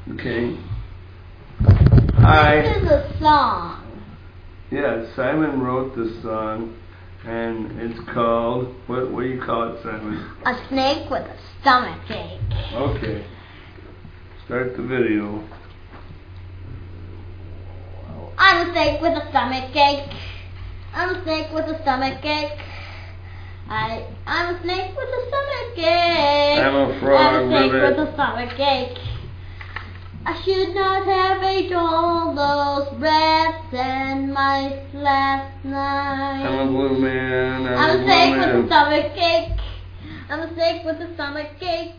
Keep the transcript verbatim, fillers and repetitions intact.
Okay. Hi. This is a song. Yeah, Simon wrote this song, and it's called, what, what do you call it, Simon? A snake with a stomach ache. Okay. Start the video. I'm a snake with a stomach ache. I'm a snake with a stomach ache. I, I'm a snake with a stomach ache. I'm a frog I'm a snake with with it. a stomach ache. I should not have ate all those rats and mice last night. I'm a blue man. I'm, I'm a a blue snake man. with a stomach ache. I'm a snake with a stomach ache.